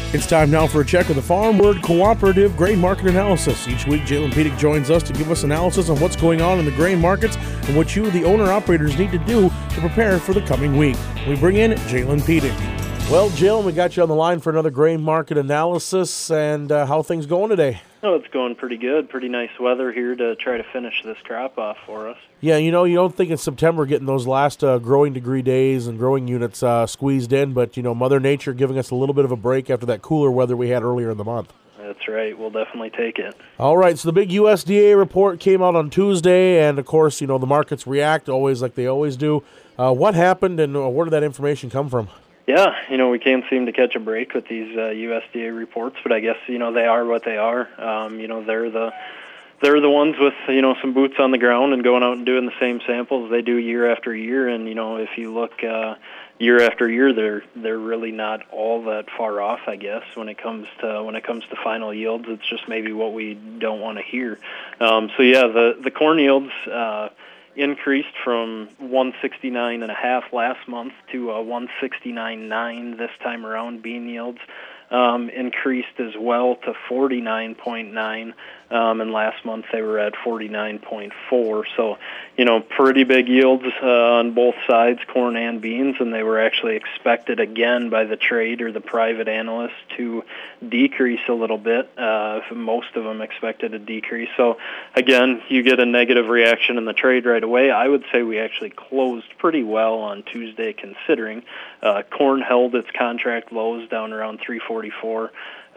It's time now for a check of the Farm Word Cooperative Grain Market Analysis. Each week, Jalen Piedick joins us to give us analysis on what's going on in the grain markets and what you, the owner-operators, need to do to prepare for the coming week. We bring in Jalen Piedick. Well, Jalen, we got you on the line for another grain market analysis, and how are things going today? Oh, it's going pretty good. Pretty nice weather here to try to finish this crop off for us. Yeah, you don't think in September getting those last growing degree days and growing units squeezed in, but, Mother Nature giving us a little bit of a break after that cooler weather we had earlier in the month. That's right. We'll definitely take it. All right, so the big USDA report came out on Tuesday, and, of course, the markets react always like they always do. What happened, and where did that information come from? Yeah, we can't seem to catch a break with these USDA reports, but I guess, they are what they are. They're the ones with, some boots on the ground and going out and doing the same samples they do year after year. And, if you look year after year, they're really not all that far off, I guess, when it comes to final yields. It's just maybe what we don't want to hear. The corn yields increased from 169.5 last month to 169.9 this time around. Bean yields increased as well to 49.9, and last month they were at 49.4. So, pretty big yields on both sides, corn and beans, and they were actually expected again by the trade or the private analysts to decrease a little bit. Most of them expected a decrease. So, again, you get a negative reaction in the trade right away. I would say we actually closed pretty well on Tuesday considering. Corn held its contract lows down around 344.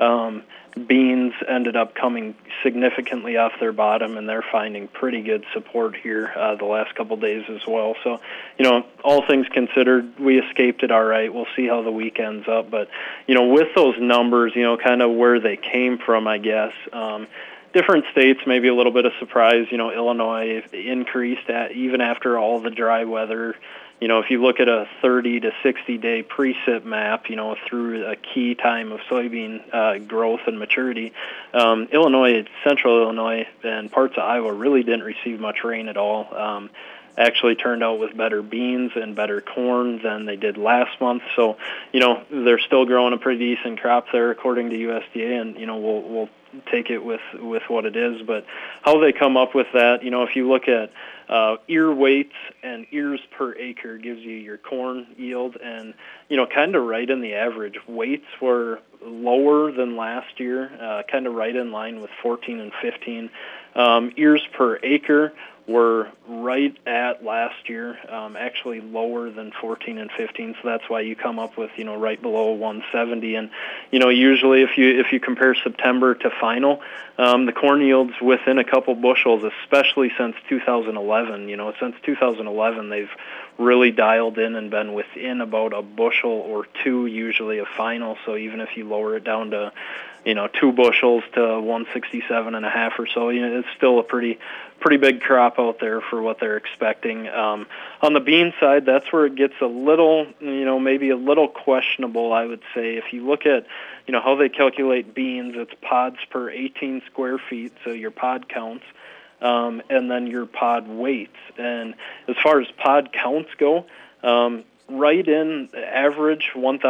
Beans ended up coming significantly off their bottom, and they're finding pretty good support here the last couple days as well. So, all things considered, we escaped it all right. We'll see how the week ends up. But, with those numbers, kind of where they came from, I guess, different states, maybe a little bit of surprise. Illinois increased even after all the dry weather. If you look at a 30 to 60-day precip map, through a key time of soybean growth and maturity, Illinois, central Illinois, and parts of Iowa really didn't receive much rain at all. Actually turned out with better beans and better corn than they did last month. So, they're still growing a pretty decent crop there according to USDA, and, we'll take it with what it is. But how they come up with that, if you look at ear weights and ears per acre gives you your corn yield, and kind of right in the average. Weights were lower than last year, kind of right in line with 14 and 15. Ears per acre were right at last year, actually lower than 14 and 15, so that's why you come up with, right below 170. And, usually if you compare September to final, the corn yields within a couple bushels, especially since 2011. Since 2011, they've really dialed in and been within about a bushel or two usually of final. So even if you lower it down to 2 bushels to 167.5 or so, it's still a pretty big crop out there for what they're expecting. On the bean side, that's where it gets a little, maybe a little questionable, I would say. If you look at, how they calculate beans, it's pods per 18 square feet, so your pod counts, and then your pod weights. And as far as pod counts go, right in average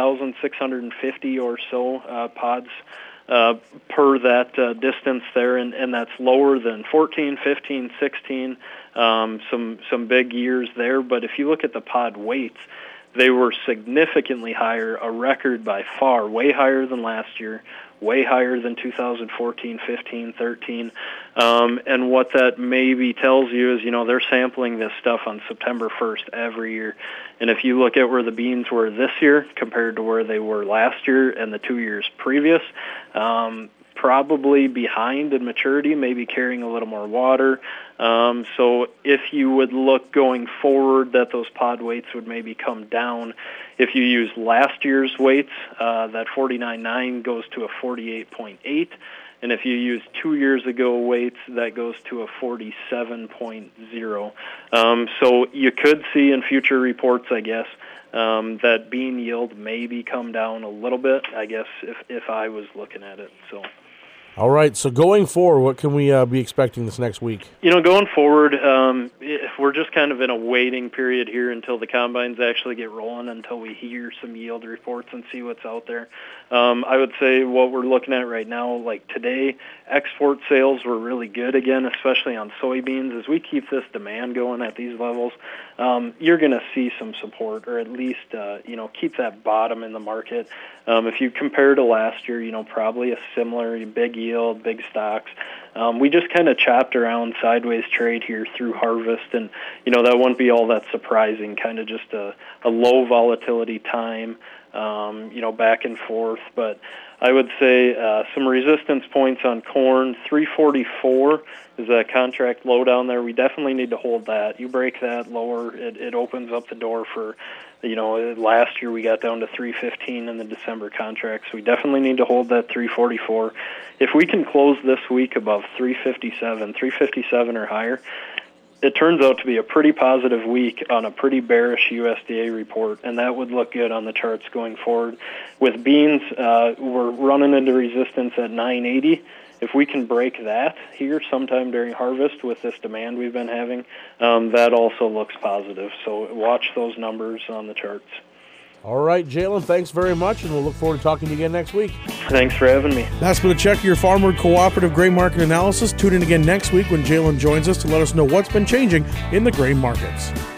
1,650 or so pods per that distance there, and that's lower than 14, 15, 16, some big years there. But if you look at the pod weights, they were significantly higher, a record by far, way higher than last year, way higher than 2014, 15, 13. And what that maybe tells you is, they're sampling this stuff on September 1st every year. And if you look at where the beans were this year compared to where they were last year and the 2 years previous, probably behind in maturity, maybe carrying a little more water. So if you would look going forward that those pod weights would maybe come down, if you use last year's weights, that 49.9 goes to a 48.8. And if you use 2 years ago weights, that goes to a 47.0. So you could see in future reports, I guess, that bean yield maybe come down a little bit, I guess, if I was looking at it. So. All right, so going forward, what can we be expecting this next week? Going forward, we're just kind of in a waiting period here until the combines actually get rolling, until we hear some yield reports and see what's out there. I would say what we're looking at right now, like today, export sales were really good again, especially on soybeans. As we keep this demand going at these levels, you're going to see some support, or at least, keep that bottom in the market. If you compare to last year, probably a similar big yield, big stocks. We just kind of chopped around sideways trade here through harvest, and, that wouldn't be all that surprising, kind of just a low volatility time, back and forth. But I would say some resistance points on corn. 344 is a contract low down there. We definitely need to hold that. You break that lower, it opens up the door for, last year we got down to 315 in the December contract, so we definitely need to hold that 344. If we can close this week above 357 or higher, it turns out to be a pretty positive week on a pretty bearish USDA report, and that would look good on the charts going forward. With beans, we're running into resistance at 980. If we can break that here sometime during harvest with this demand we've been having, that also looks positive. So watch those numbers on the charts. All right, Jalen, thanks very much, and we'll look forward to talking to you again next week. Thanks for having me. That's been a check of your Farmward Cooperative Grain Market Analysis. Tune in again next week when Jalen joins us to let us know what's been changing in the grain markets.